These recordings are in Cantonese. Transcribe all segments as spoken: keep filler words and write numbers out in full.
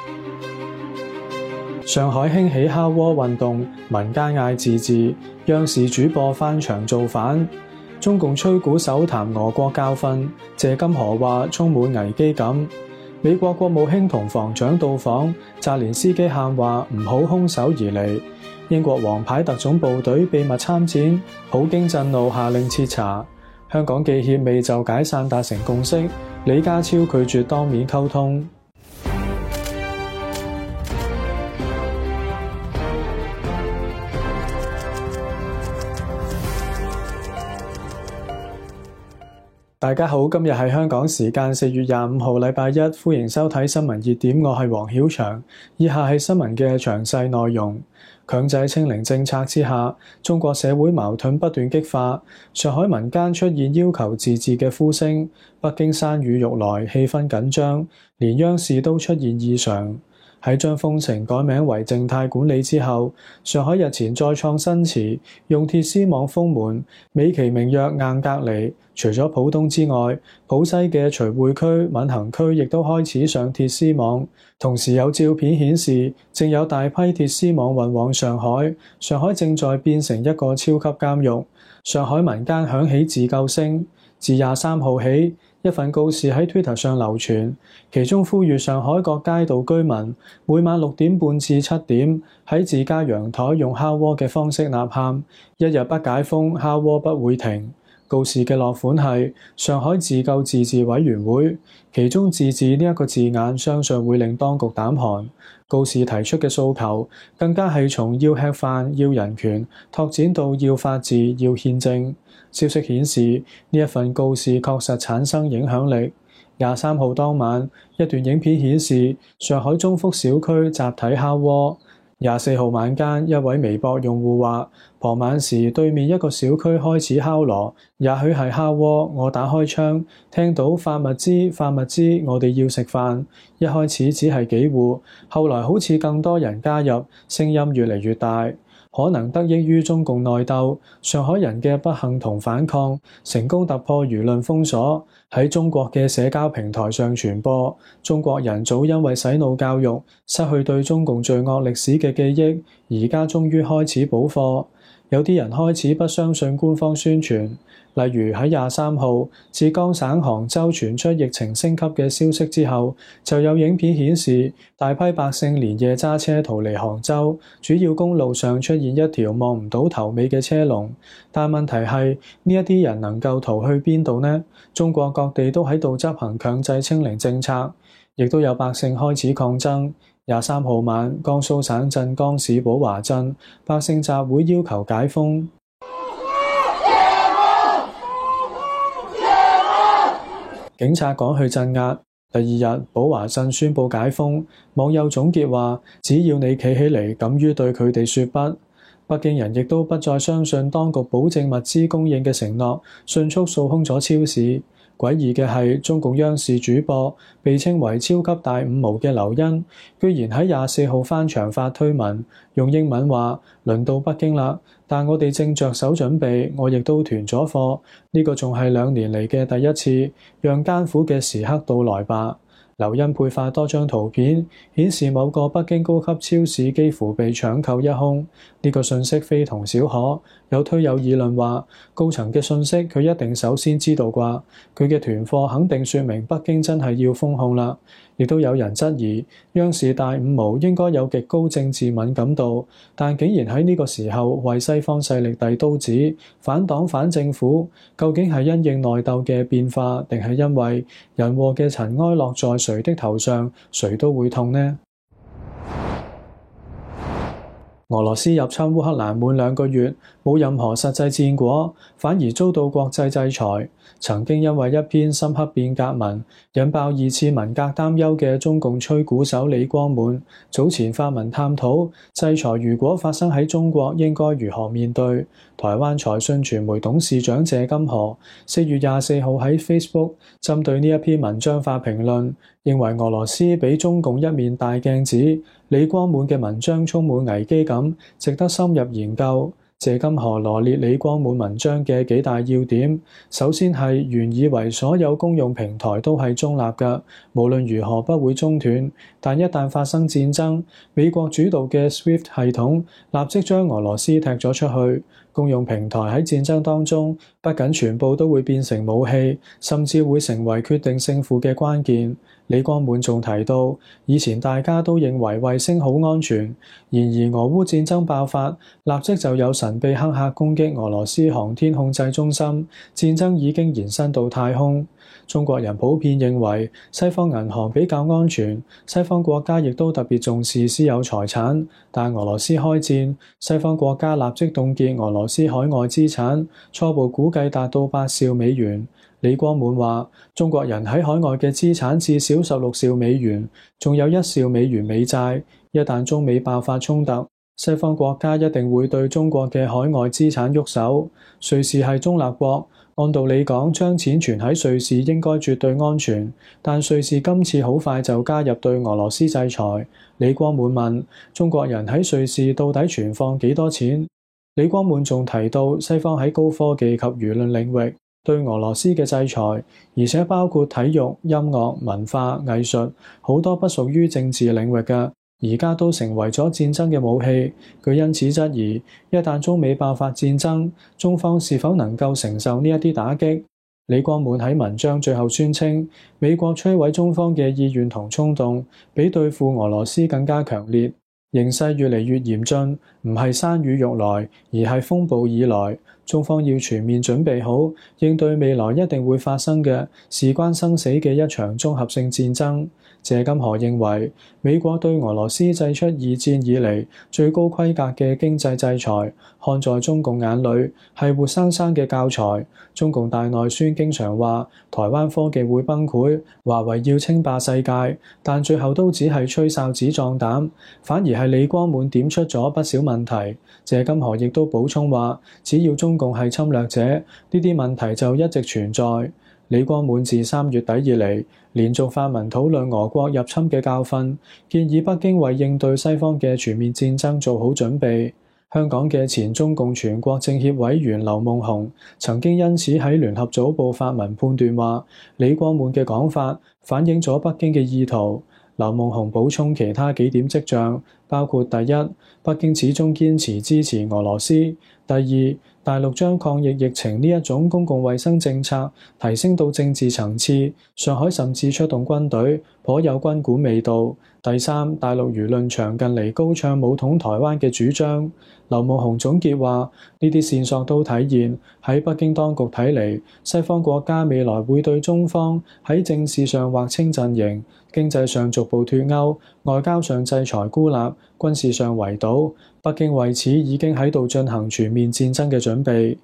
上海興起敲鍋運動，民間嗌自治，央視主播翻牆造反。中共吹鼓手談俄國教訓，謝金河話充滿危機感。美國國務卿同防長到訪，澤連斯基喊話唔好空手而嚟。英國王牌特種部隊秘密參戰，普京震怒下令徹查。香港記協未就解散達成共識，李家超拒絕當面溝通。大家好，今日係香港時間四月廿五號禮拜一，歡迎收睇新聞熱點，我係黃曉翔。以下係新聞嘅詳細內容。強制清零政策之下，中國社會矛盾不斷激化，上海民間出現要求自治嘅呼聲，北京山雨欲來，氣氛緊張，連央視都出現異常。喺將封城改名為靜態管理之後，上海日前再創新詞，用鐵絲網封門，美其名曰硬隔離。除咗浦東之外，浦西嘅徐匯區、閔行區亦都開始上鐵絲網。同時有照片顯示，正有大批鐵絲網運往上海，上海正在變成一個超級監獄。上海民間響起自救聲，自廿三號起，一份告示喺 Twitter 上流傳，其中呼籲上海各街道居民每晚六點半至七點喺自家陽台用敲鍋嘅方式吶喊，一日不解封，敲鍋不會停。告示嘅落款係上海自救自治委員會，其中自治呢一個字眼相信會令當局膽寒。告示提出嘅訴求更加係從要吃飯、要人權拓展到要法治、要憲政。消息顯示，呢一份告示確實產生影響力。廿三號當晚，一段影片顯示上海中福小區集體敲鍋。廿四號晚間，一位微博用戶話，傍晚時對面一個小區開始敲鑼，也許係敲鍋。我打開窗，聽到發物資、發物資，我哋要食飯。一開始只係幾戶，後來好似更多人加入，聲音越嚟越大。可能得益於中共內鬥，上海人嘅不幸同反抗，成功突破輿論封鎖，喺中國嘅社交平台上傳播。中國人早因為洗腦教育，失去對中共罪惡歷史嘅記憶，而家終於開始補課。有啲人開始不相信官方宣傳，例如喺廿三號浙江省杭州傳出疫情升級嘅消息之後，就有影片顯示大批百姓連夜揸車逃離杭州，主要公路上出現一條望唔到頭尾嘅車龍。但問題係呢一啲人能夠逃去邊度呢？中國各地都喺度執行強制清零政策，亦都有百姓開始抗爭。廿三號晚，江蘇省鎮江市寶華鎮百姓集會要求解封。警察趕去鎮壓。第二日，寶華鎮宣布解封。網友總結話：只要你企起嚟，敢於對佢哋說不。北京人亦都不再相信當局保證物資供應嘅承諾，迅速掃空咗超市。詭異嘅係，中共央視主播被稱為超級大五毛嘅劉鑫，居然喺廿四號翻牆發推文，用英文話：輪到北京啦，但我哋正着手準備，我亦都囤咗貨，呢個仲係兩年嚟嘅第一次，讓艱苦嘅時刻到來吧。劉鑫配發多張圖片，顯示某個北京高級超市幾乎被搶購一空。呢個信息非同小可，有推有議論話，高層嘅信息佢一定首先知道啩，佢嘅囤貨肯定說明北京真係要封控啦。亦都有人質疑，央視大五毛應該有極高政治敏感度，但竟然喺呢個時候為西方勢力遞刀子，反黨反政府，究竟係因應內鬥嘅變化，定係因為人禍嘅塵埃落在誰的頭上，誰都會痛呢？俄羅斯入侵烏克蘭滿兩個月，冇任何實際戰果，反而遭到國際制裁。曾經因為一篇深刻變革文引爆二次文革擔憂嘅中共吹鼓手李光滿，早前發文探討制裁如果發生喺中國應該如何面對。台灣財訊傳媒董事長謝金河四月廿四號喺 Facebook 針對呢一篇文章發評論，認為俄羅斯俾中共一面大鏡子，李光滿嘅文章充滿危機感，值得深入研究。 謝金河羅列李光滿文章嘅幾大要點，首先係原以為所有公用平台都係中立嘅，無論如何不會中斷，但一旦發生戰爭，美國主導嘅 SWIFT 系統立即將俄羅斯踢咗出去。公用平台喺戰爭當中，不僅全部都會變成武器，甚至會成為決定勝負嘅關鍵。李光滿仲提到，以前大家都認為衛星好安全，然而俄烏戰爭爆發，立即就有神秘黑客攻擊俄羅斯航天控制中心，戰爭已經延伸到太空。中國人普遍認為西方銀行比較安全，西方國家亦都特別重視私有財產，但俄羅斯開戰，西方國家立即凍結俄羅斯海外資產，初步估計達到八兆美元。李光滿話，中國人喺海外嘅資產至少十六兆美元，仲有一兆美元美債。一旦中美爆發衝突，西方國家一定會對中國嘅海外資產喐手。瑞士係中立國，按道理講，將錢存喺瑞士應該絕對安全，但瑞士今次好快就加入對俄羅斯制裁。李光滿問，中國人喺瑞士到底存放幾多錢？李光滿仲提到，西方喺高科技及輿論領域對俄羅斯嘅制裁，而且包括體育、音樂、文化、藝術，好多不屬於政治領域嘅，而家都成為咗戰爭嘅武器。佢因此質疑，一旦中美爆發戰爭，中方是否能夠承受呢一啲打擊？李光滿喺文章最後宣稱，美國摧毀中方嘅意願同衝動，比對付俄羅斯更加強烈。形勢越嚟越嚴峻，唔係山雨欲來，而係風暴已來。中方要全面準備好，應對未來一定會發生嘅事關生死嘅一場綜合性戰爭。謝金河認為，美國對俄羅斯祭出二戰以嚟最高規格嘅經濟制裁，看在中共眼裏係活生生嘅教材。中共大內宣經常話台灣科技會崩潰，華為要稱霸世界，但最後都只係吹哨子壯膽，反而係李光滿點出咗不少問題。謝金河亦都補充話，只要中共係侵略者，呢啲問題就一直存在。李光滿自三月底以嚟，連續發文討論俄國入侵嘅教訓，建議北京為應對西方嘅全面戰爭做好準備。香港嘅前中共全國政協委員劉夢熊曾經因此喺聯合早報發文判斷話，李光滿嘅講法反映咗北京嘅意圖。劉夢熊補充其他幾點跡象，包括第一，北京始終堅持支持俄羅斯；第二，大陸將抗疫疫情呢一種公共衛生政策提升到政治層次，上海甚至出動軍隊，頗有軍管味道。第三，大陸輿論場近嚟高唱武統台灣嘅主張。劉夢熊總結話，呢啲線索都體現喺北京當局睇嚟，西方國家未來會對中方喺政治上劃清陣營，經濟上逐步脫鈎，外交上制裁孤立，軍事上圍堵。北京為此已經喺度進行全面戰爭嘅準備。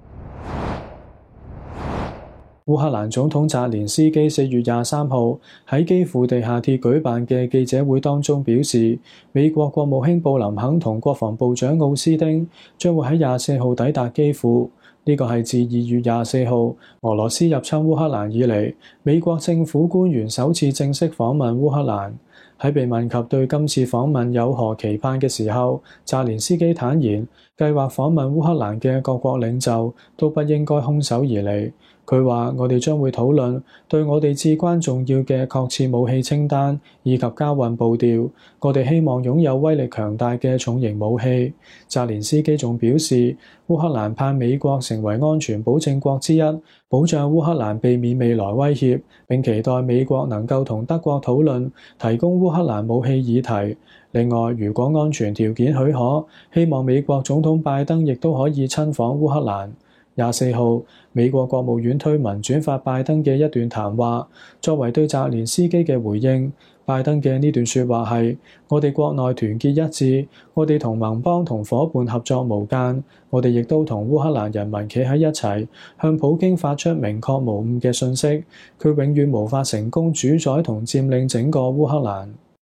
烏克蘭總統澤連斯基四月廿三號喺基輔地下鐵舉辦嘅記者會當中表示，美國國務卿布林肯同國防部長奧斯汀將會喺廿四號抵達基輔。呢個係自二月廿四號俄羅斯入侵烏克蘭以嚟，美國政府官員首次正式訪問烏克蘭。喺被問及對今次訪問有何期盼嘅時候，澤連斯基坦言，計劃訪問烏克蘭嘅各國領袖都不應該空手而嚟。佢話：我哋將會討論對我哋至關重要嘅確切武器清單以及交運步調。我哋希望擁有威力強大嘅重型武器。澤連斯基仲表示，烏克蘭盼美國成為安全保證國之一，保障烏克蘭避免未來威脅，並期待美國能夠同德國討論提供烏克蘭武器議題。另外，如果安全條件許可，希望美國總統拜登亦都可以親訪烏克蘭。廿四號，美國國務院推文轉發拜登嘅一段談話，作為對澤連斯基嘅回應。拜登嘅呢段説話係：我哋國內團結一致，我哋同盟邦同伙伴合作無間，我哋亦都同烏克蘭人民企喺一齊，向普京發出明確無誤嘅訊息，佢永遠無法成功主宰同佔領整個烏克蘭。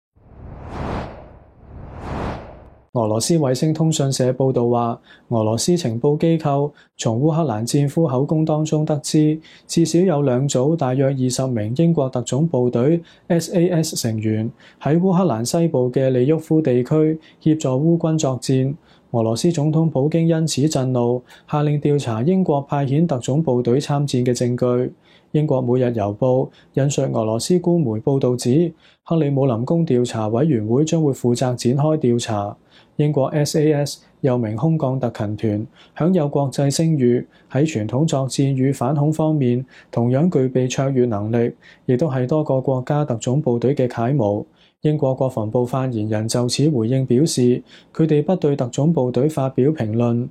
俄羅斯衛星通訊社報導話，俄羅斯情報機構從烏克蘭戰俘口供當中得知，至少有兩組大約二十名英國特種部隊 S A S 成員喺烏克蘭西部嘅利沃夫地區協助烏軍作戰。 俄羅斯總統普京因此震怒，下令調查英國派遣特種部隊參戰嘅證據。英國每日郵報引述俄羅斯官媒報導指，克里姆林宮調查委員會將會負責展開調查。英國 S A S 又名空降特勤團，享有國際聲譽，喺傳統作戰與反恐方面同樣具備卓越能力，亦都係多個國家特種部隊嘅楷模。英國國防部發言人就此回應表示，佢哋不對特種部隊發表評論。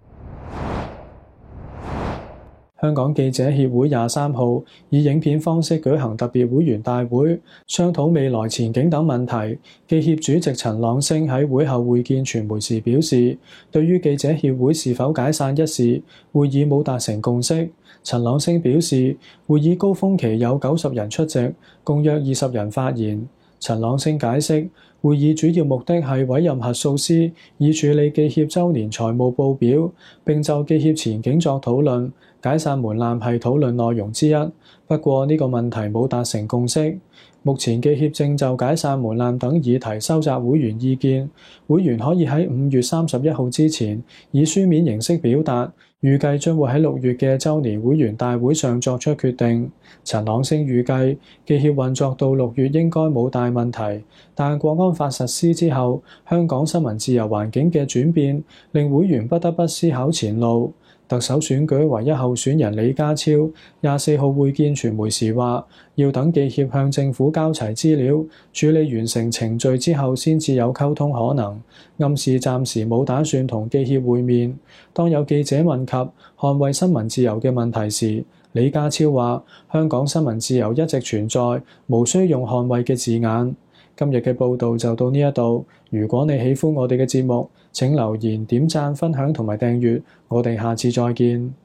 香港記者協會廿三號以影片方式舉行特別會員大會，商討未來前景等問題。記協主席陳朗昇喺會後會見傳媒時表示，對於記者協會是否解散一事，會議冇達成共識。陳朗昇表示，會議高峰期有九十人出席，共約二十人發言。陳朗昇解釋，會議主要目的係委任核數師，以處理記協週年財務報表，並就記協前景作討論。解散門檻係討論內容之一，不過呢個問題冇達成共識。目前記協正就解散門檻等議題收集會員意見，會員可以喺五月三十一號之前以書面形式表達，預計將會喺六月嘅週年會員大會上作出決定。陳朗昇預計記協運作到六月應該冇大問題，但國安法實施之後，香港新聞自由環境嘅轉變，令會員不得不思考前路。特首選舉唯一候選人李家超廿四號會見傳媒時話，要等記協向政府交齊資料，處理完成程序之後先至有溝通可能，暗示暫時冇打算同記協會面。當有記者問及捍衛新聞自由嘅問題時，李家超話，香港新聞自由一直存在，無需用捍衛嘅字眼。今日嘅報導就到呢一度。如果你喜歡我哋嘅節目，請留言、點讚、分享同埋訂閱。我哋下次再見。